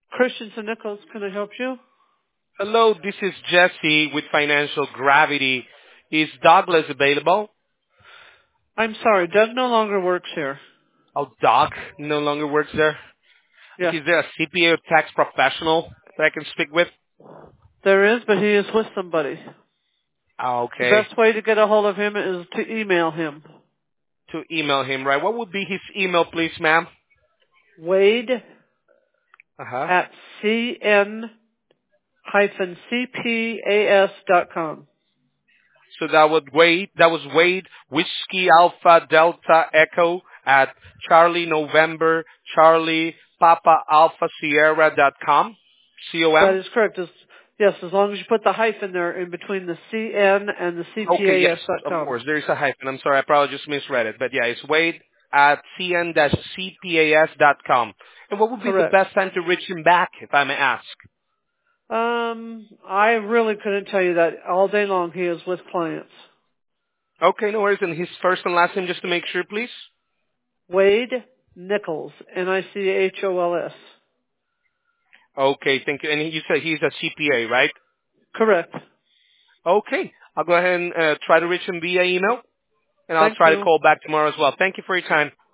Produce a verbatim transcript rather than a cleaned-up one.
Christensen Nichols, can I help you? Hello, this is Jesse with Financial Gravity. Is Douglas available? I'm sorry, Doug no longer works here. Oh, Doc no longer works there. Yes, Okay, is there a C P A or tax professional that I can speak with? there is, but he is with somebody. Ah, The okay, best way to get a hold of him is to email him. to email him, right? What would be his email, please, ma'am? Wade Uh-huh. at cn c p a s dot com. So that would Wade, that was Wade, Whiskey Alpha Delta Echo at Charlie November Charlie Papa Alpha Sierra dot com. C O That M? is correct. As, yes, as long as you put the hyphen there in between the cn and the Okay, yes, cpas dot of com. course. There is a hyphen. I'm sorry, I probably just misread it. But yeah, it's Wade at c n dash c p a s dot com. And what would be the Correct. best time to reach him back, if I may ask? Um, I really couldn't tell you that. All day long he is with clients. Okay, no worries. And his first and last name, just to make sure, please. Wade Nichols, N I C H O L S. Okay, thank you. And you said he's a C P A, right? Correct. Okay, I'll go ahead and uh, try to reach him via email, and I'll Thank try to you. call back tomorrow as well. Thank you for your time.